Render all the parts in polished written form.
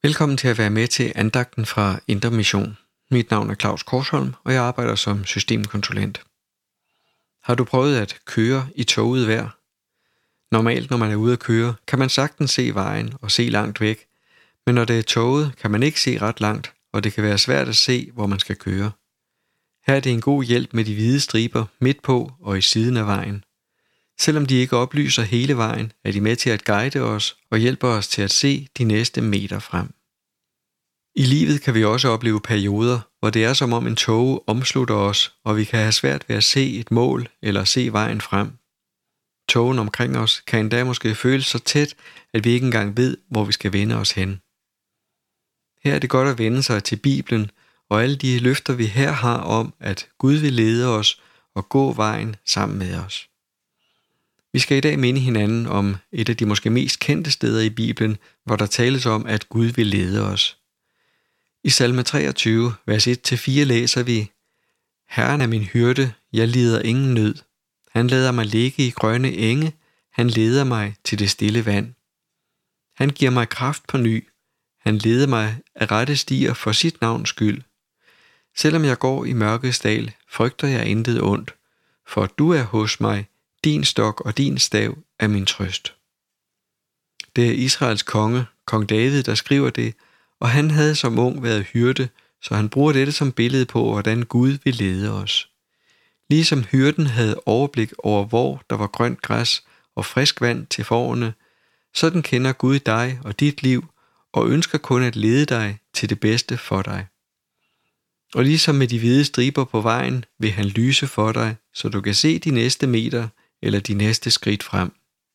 Velkommen til at være med til andagten fra Indre Mission. Mit navn er Claus Korsholm, og jeg arbejder som systemkonsulent. Har du prøvet at køre i toget vejr? Normalt, når man er ude at køre, kan man sagtens se vejen og se langt væk, men når det er toget, kan man ikke se ret langt, og det kan være svært at se, hvor man skal køre. Her er det en god hjælp med de hvide striber midt på og i siden af vejen. Selvom de ikke oplyser hele vejen, er de med til at guide os og hjælper os til at se de næste meter frem. I livet kan vi også opleve perioder, hvor det er som om en tåge omslutter os, og vi kan have svært ved at se et mål eller se vejen frem. Tågen omkring os kan endda måske føles så tæt, at vi ikke engang ved, hvor vi skal vende os hen. Her er det godt at vende sig til Bibelen og alle de løfter, vi her har om, at Gud vil lede os og gå vejen sammen med os. Vi skal i dag minde hinanden om et af de måske mest kendte steder i Bibelen, hvor der tales om, at Gud vil lede os. I salme 23, vers 1-4 læser vi: Herren er min hyrde, jeg lider ingen nød. Han lader mig ligge i grønne enge, han leder mig til det stille vand. Han giver mig kraft på ny, han leder mig af rette stier for sit navns skyld. Selvom jeg går i mørkets dal, frygter jeg intet ondt, for du er hos mig, din stok og din stav er min trøst. Det er Israels konge, kong David, der skriver det, og han havde som ung været hyrde, så han bruger dette som billede på, hvordan Gud vil lede os. Ligesom hyrden havde overblik over, hvor der var grønt græs og frisk vand til fårene, sådan kender Gud dig og dit liv, og ønsker kun at lede dig til det bedste for dig. Og ligesom med de hvide striber på vejen, vil han lyse for dig, så du kan se de næste meter eller de næste skridt frem.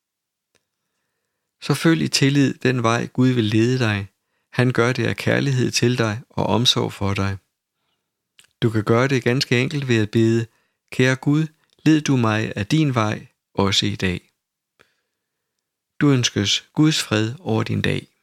Så følg i tillid den vej, Gud vil lede dig. Han gør det af kærlighed til dig og omsorg for dig. Du kan gøre det ganske enkelt ved at bede: Kære Gud, led du mig af din vej, også i dag. Du ønskes Guds fred over din dag.